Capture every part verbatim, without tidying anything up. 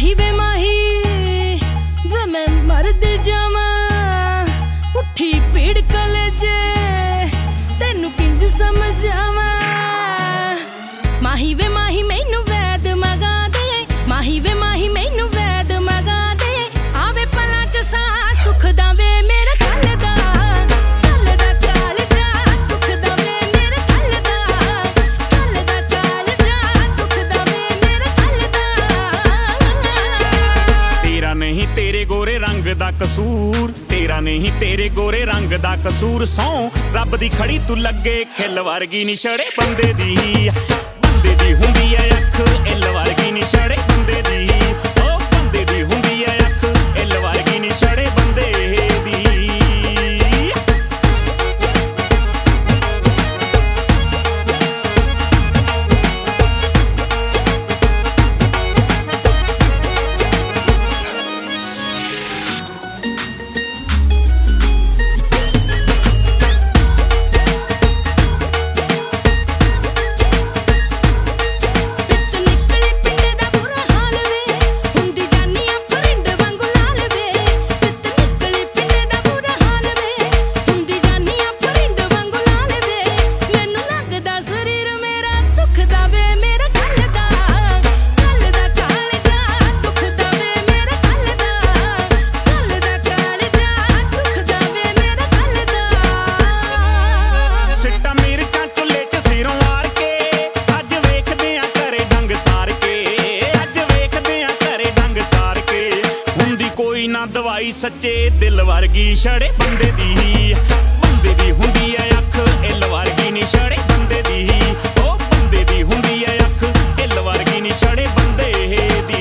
ਮਾਹੀ ਵੇ ਮਾਹੀ ਵੇ ਮੈਂ ਮਰਦੀ ਜਾਵਾਂ ਉੱਠੀ ਪੀੜ ਕਲੇਜੇ ਤੈਨੂੰ ਕਿੰਜ ਸਮਝਾਵਾਂ। ਮਾਹੀ ਵੇ ਮਾਹੀ ਮੈਨੂੰ ਵੈਦ ਮਗਾ ਦੇ, ਮਾਹੀ ਵੇ ਮਾਹੀ ਮੈਨੂੰ ਵੈਦ ਮਗਾ ਦੇ, ਆਵੇ ਪਲਾਂ ਚ ਸਾਹ ਸੁਖ ਦਾ ਵੇ ਮੇਰੇ ਕੱਲ ਦਾ ਕੱਲ ਦਾ ਕਾਲ ਜਾ ਦੁੱਖ ਦਾ ਵੇ ਮੇਰੇ ਕੱਲ ਦਾ ਕੱਲ ਦਾ ਕਾਲ ਜਾ ਦੁੱਖ ਦਾ ਵੇ ਮੇਰੇ ਕੱਲ ਦਾ। ਤੇਰਾ ਨਹੀਂ ਤੇਰੇ ਗੋਰੇ ਰੰਗ ਦਾ ਕਸੂਰ, ਤੇਰਾ ਨਹੀਂ ਤੇਰੇ ਗੋਰੇ ਰੰਗ ਦਾ ਕਸੂਰ, ਸੌ ਰੱਬ ਦੀ ਖੜੀ ਤੂੰ ਲੱਗੇ ਖਿੱਲ ਵਰਗੀ ਨੀ ਛੜੇ ਬੰਦੇ ਦੀ, ਬੰਦੇ ਦੀ ਹੁੰਦੀ ਐ ਅੱਖ ਇੱਲ ਵਰਗੀ ਨੀ ਛੜੇ ਬੰਦੇ ਦੀ, ਓ ਬੰਦੇ ਦੀ ਹੁੰਦੀ ਐ ਅੱਖ ਇੱਲ ਵਰਗੀ ਨੀ ਛੜੇ ਬੰਦੇ ਦੀ। ਨਾ ਦਵਾਈ ਸੱਚੇ ਦਿਲ ਵਰਗੀ ਛੜੇ ਬੰਦੇ ਦੀ, ਬੰਦੇ ਦੀ ਹੁੰਦੀ ਐ ਅੱਖ ਇੱਲ ਵਰਗੀ ਨੀ ਛੜੇ ਬੰਦੇ ਦੀ, ਓ ਬੰਦੇ ਦੀ ਹੁੰਦੀ ਐ ਅੱਖ ਇੱਲ ਵਰਗੀ ਨੀ ਛੜੇ ਬੰਦੇ ਦੀ।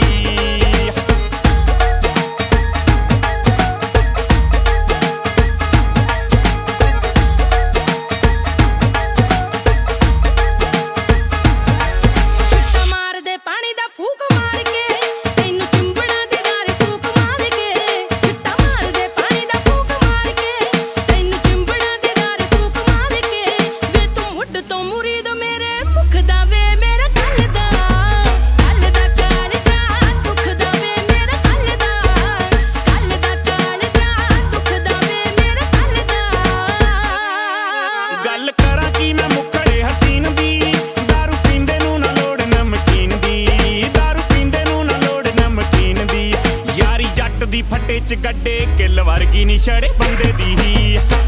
ਛਿੱਟਾ ਮਾਰਦੇ ਪਾਣੀ ਦਾ ਫੂਕ ਮਾਰ ਕੇ ਤੈਨੂੰ ਚੁੰਬੜਾ ਦੇ ਦਾਰ ਫੂਕ ਮਾਰ ਕੇ, ਛਿੱਟਾ ਮਾਰਦੇ ਪਾਣੀ ਦਾ ਫੂਕ ਮਾਰ ਕੇ ਤੈਨੂੰ ਚੁੰਬੜਾ ਦੇ ਦਾਰ ਫੂਕ ਮਾਰ ਕੇ, ਵੇ ਤੂੰ ਮੁੱਢ ਤੋਂ ਮੁਰੀਦ ਮੇਰੇ ਮੁਖ ਦਾ ਵੇ ਮੇਰਾ ਕੱਲ ਦਾ ਕੱਲ ਦਾ ਕਾਲ ਜਾ ਦੁੱਖ ਦਾ ਵੇ ਮੇਰਾ ਕੱਲ ਦਾ ਕੱਲ ਦਾ ਕਾਲ ਜਾ ਦੁੱਖ ਦਾ ਵੇ ਮੇਰਾ ਕੱਲ ਦਾ। ਗੱਲ ਕਰਾਂ ਕੀ ਮੈਂ ਮੁੱਖੜੇ ਹਸੀਨ ਦੀ, ਦਾਰੂ ਪੀਂਦੇ ਨੂੰ ਨਾ ਲੋੜ ਨਮਕੀਨ ਦੀ, ਦਾਰੂ ਪੀਂਦੇ ਨੂੰ ਨਾ ਲੋੜ ਨਮਕੀਨ ਦੀ, ਯਾਰੀ ਜੱਟ ਦੀ ਫੱਟੇ ਚ ਗੱਡੇ ਕਿੱਲ ਵਰਗੀ ਨੀ ਛੜੇ ਬੰਦੇ ਦੀ।